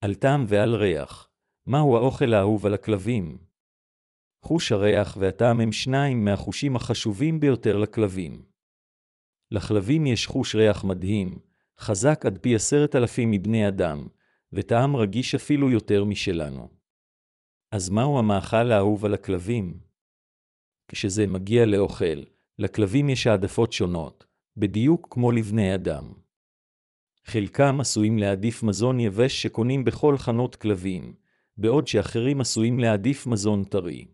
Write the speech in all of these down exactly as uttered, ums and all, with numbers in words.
על טעם ועל ריח. מהו האוכל האהוב על הכלבים? חוש הריח והטעם הם שניים מהחושים החשובים ביותר לכלבים. לכלבים יש חוש ריח מדהים, חזק עד פי עשרת אלפים מבני אדם, וטעם רגיש אפילו יותר משלנו. אז מהו המאכל האהוב על הכלבים? כשזה מגיע לאוכל, לכלבים יש העדפות שונות, בדיוק כמו לבני אדם. חלקם עשויים להעדיף מזון יבש שקונים בכל חנות כלבים, בעוד שאחרים עשויים להעדיף מזון טרי.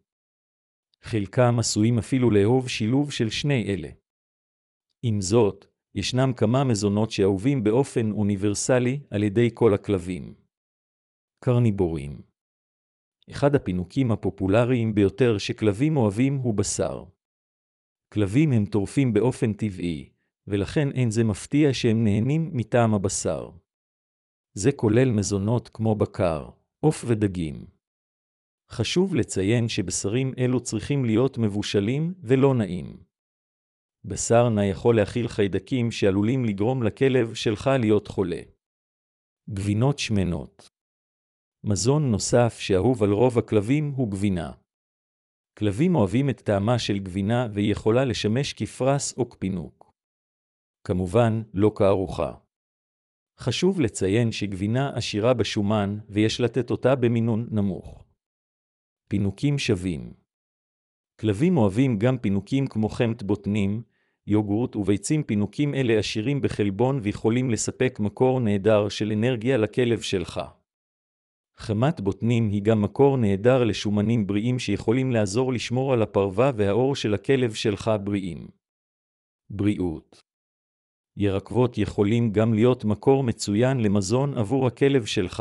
חלקם עשויים אפילו לאהוב שילוב של שני אלה. עם זאת, ישנם כמה מזונות שאהובים באופן אוניברסלי על ידי כל הכלבים. קרניבורים. אחד הפינוקים הפופולריים ביותר שכלבים אוהבים הוא בשר. כלבים הם טורפים באופן טבעי, ולכן אין זה מפתיע שהם נהנים מטעם הבשר. זה כולל מזונות כמו בקר, עוף ודגים. חשוב לציין שבשרים אלו צריכים להיות מבושלים ולא נעים. בשר נע יכול להכיל חיידקים שעלולים לגרום לכלב שלך להיות חולה. גבינות שמנות. מזון נוסף שאהוב על רוב הכלבים הוא גבינה. כלבים אוהבים את טעמה של גבינה והיא יכולה לשמש כפרס או כפינוק. כמובן, לא כארוחה. חשוב לציין שגבינה עשירה בשומן ויש לתת אותה במינון נמוך. פינוקים שווים. כלבים אוהבים גם פינוקים כמו חמת בוטנים, יוגורט וביצים. פינוקים אלה עשירים בחלבון ויכולים לספק מקור נהדר של אנרגיה לכלב שלך. חמת בוטנים היא גם מקור נהדר לשומנים בריאים שיכולים לעזור לשמור על הפרווה והאור של הכלב שלך בריאים. בריאות. ירקבות יכולים גם להיות מקור מצוין למזון עבור הכלב שלך.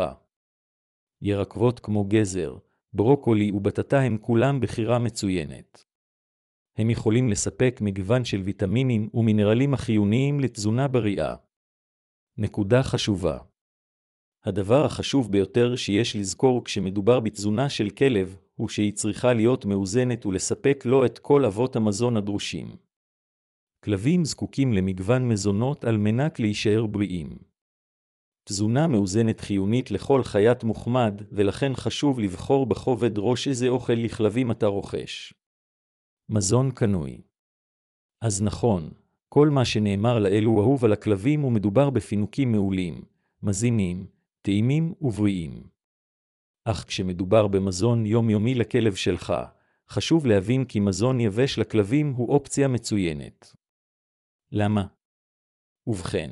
ירקבות כמו גזר, ברוקולי ובטטה הם כולם בחירה מצוינת. הם יכולים לספק מגוון של ויטמינים ומינרלים החיוניים לתזונה בריאה. נקודה חשובה. הדבר החשוב ביותר שיש לזכור כשמדובר בתזונה של כלב, הוא שהיא צריכה להיות מאוזנת ולספק לו את כל אבות המזון הדרושים. כלבים זקוקים למגוון מזונות על מנת להישאר בריאים. תזונה מאוזנת חיונית לכל חיית מוחמד, ולכן חשוב לבחור בכובד ראש איזה אוכל לכלבים אתה רוכש. מזון קנוי. אז נכון, כל מה שנאמר לאלו אהוב על הכלבים ומדובר בפינוקים מעולים, מזינים, טעימים ובריאים. אך כשמדובר במזון יומיומי לכלב שלך, חשוב להבין כי מזון יבש לכלבים הוא אופציה מצוינת. למה? ובכן,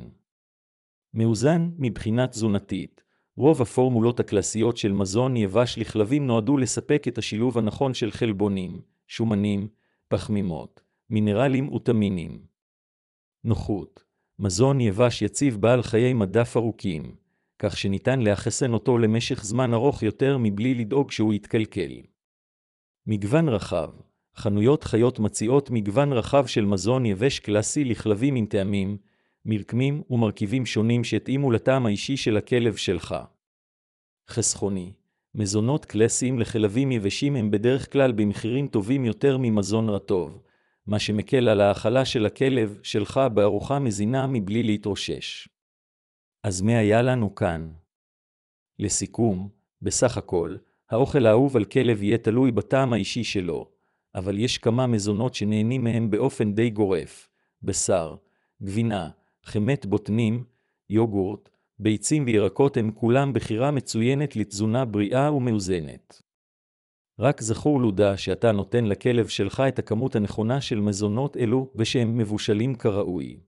מאוזן מבחינה תזונתית. רוב הפורמולות הקלאסיות של מזון יבש לכלבים נועדו לספק את השילוב הנכון של חלבונים, שומנים, פחמימות, מינרלים ותמינים. נוחות. מזון יבש יציב בעל חיי מדף ארוכים, כך שניתן לאחסן אותו למשך זמן ארוך יותר מבלי לדאוג שהוא יתקלקל. מגוון רחב. חנויות חיות מציעות מגוון רחב של מזון יבש קלאסי לכלבים עם טעמים, מרקמים ומרכיבים שונים שהתאימו לטעם האישי של הכלב שלך. חסכוני. מזונות קלאסיים לכלבים יבשים הם בדרך כלל במחירים טובים יותר ממזון רטוב, מה שמקל על האכלה של הכלב שלך בארוחה מזינה מבלי להתרושש. אז מה היה לנו כאן? לסיכום, בסך הכל, האוכל האהוב על כלב יהיה תלוי בטעם האישי שלו, אבל יש כמה מזונות שנהנים מהם באופן די גורף: בשר, גבינה, חמת בוטנים, יוגורט, ביצים וירקות הם כולם בחירה מצוינת לתזונה בריאה ומאוזנת. רק זכור לודע שאתה נותן לכלב שלך את הכמות הנכונה של מזונות אלו ושהם מבושלים כראוי.